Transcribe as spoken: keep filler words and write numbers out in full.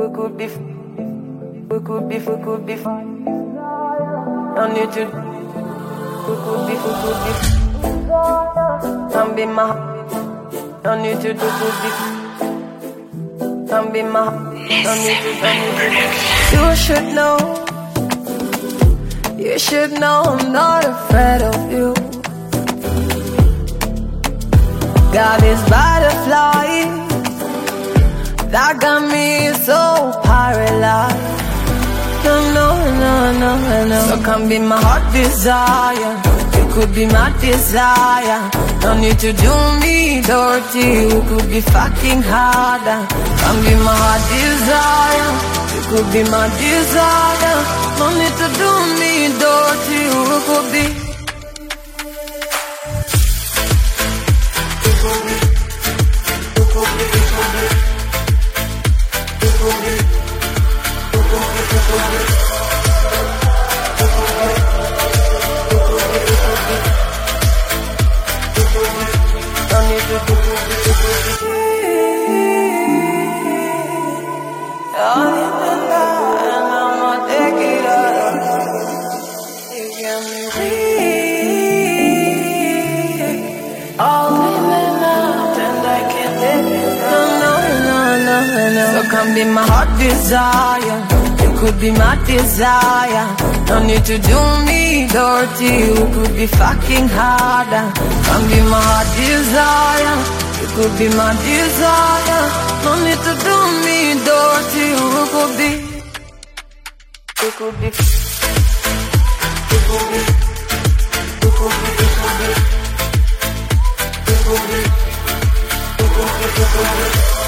we could be, we could be, we could be fine. Don't need to, we could be, we could be. Don't be my, don't need to do, could be. Don't be my, don't need to, don't need to. You should know, you should know I'm not afraid of you. Got this butterfly that got me so paralyzed. No, no, no, no, no. So come be my heart desire. You could be my desire. No need to do me dirty. You could be fucking harder. Come be my heart desire. You could be my desire. No need to do me dirty. You could be. You could be. You could be. You could be. You could be. You could be. You could be. Don't need to do it. And I'ma take it out. You got me weak. All in out, and I can't take it. No, no, no, no, no. So come be my heart desire. You could be my desire. No need to do me dirty. You could be fucking harder. Come be my heart desire. You could be my desire. No need to do me dirty. You could be. You could be. You could be. You could be. You could be. You could be. You could be. You could be.